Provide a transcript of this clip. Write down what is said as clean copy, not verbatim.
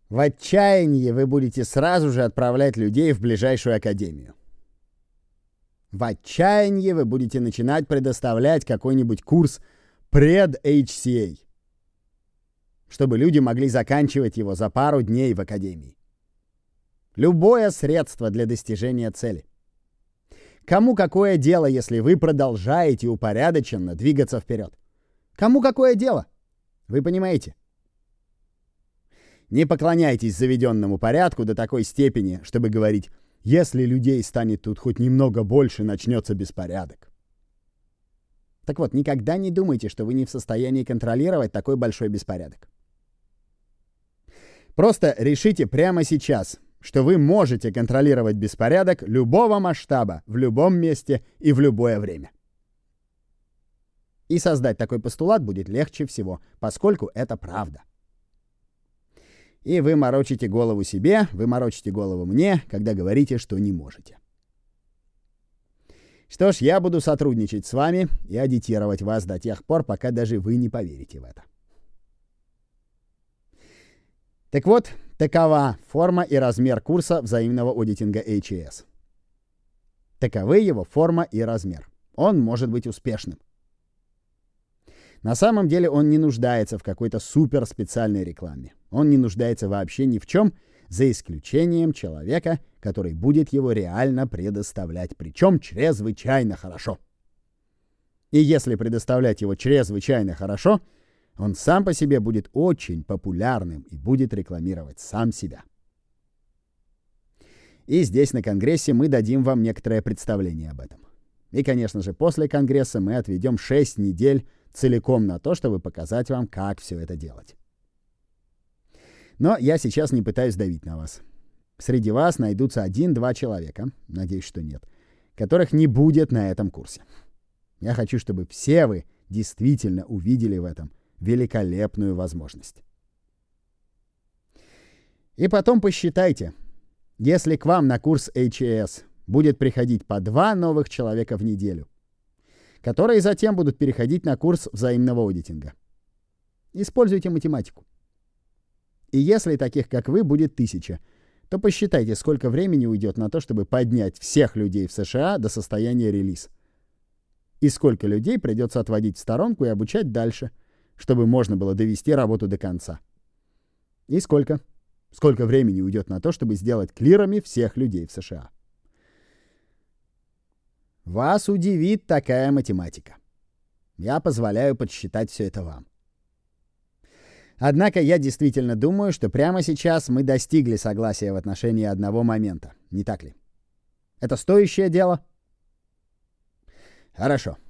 В отчаянии вы будете сразу же отправлять людей в ближайшую академию. В отчаянии вы будете начинать предоставлять какой-нибудь курс пред-HCA, чтобы люди могли заканчивать его за пару дней в академии. Любое средство для достижения цели. Кому какое дело, если вы продолжаете упорядоченно двигаться вперед? Кому какое дело? Вы понимаете? Не поклоняйтесь заведенному порядку до такой степени, чтобы говорить: если людей станет тут хоть немного больше, начнется беспорядок. Так вот, никогда не думайте, что вы не в состоянии контролировать такой большой беспорядок. Просто решите прямо сейчас, что вы можете контролировать беспорядок любого масштаба, в любом месте и в любое время. И создать такой постулат будет легче всего, поскольку это правда. И вы морочите голову себе, вы морочите голову мне, когда говорите, что не можете. Что ж, я буду сотрудничать с вами и агитировать вас до тех пор, пока даже вы не поверите в это. Так вот, такова форма и размер курса взаимного аудитинга HES. Таковы его форма и размер. Он может быть успешным. На самом деле он не нуждается в какой-то суперспециальной рекламе. Он не нуждается вообще ни в чем, за исключением человека, который будет его реально предоставлять, причем чрезвычайно хорошо. И если предоставлять его чрезвычайно хорошо, он сам по себе будет очень популярным и будет рекламировать сам себя. И здесь на Конгрессе мы дадим вам некоторое представление об этом. И, конечно же, после Конгресса мы отведем 6 недель целиком на то, чтобы показать вам, как все это делать. Но я сейчас не пытаюсь давить на вас. Среди вас найдутся 1-2 человека, надеюсь, что нет, которых не будет на этом курсе. Я хочу, чтобы все вы действительно увидели в этом великолепную возможность. И потом посчитайте, если к вам на курс HES будет приходить по 2 новых человека в неделю, которые затем будут переходить на курс взаимного аудитинга. Используйте математику. И если таких, как вы, будет 1000, то посчитайте, сколько времени уйдет на то, чтобы поднять всех людей в США до состояния релиз. И сколько людей придется отводить в сторонку и обучать дальше, чтобы можно было довести работу до конца. И сколько времени уйдет на то, чтобы сделать клирами всех людей в США. Вас удивит такая математика. Я позволяю подсчитать все это вам. Однако я действительно думаю, что прямо сейчас мы достигли согласия в отношении одного момента. Не так ли? Это стоящее дело? Хорошо.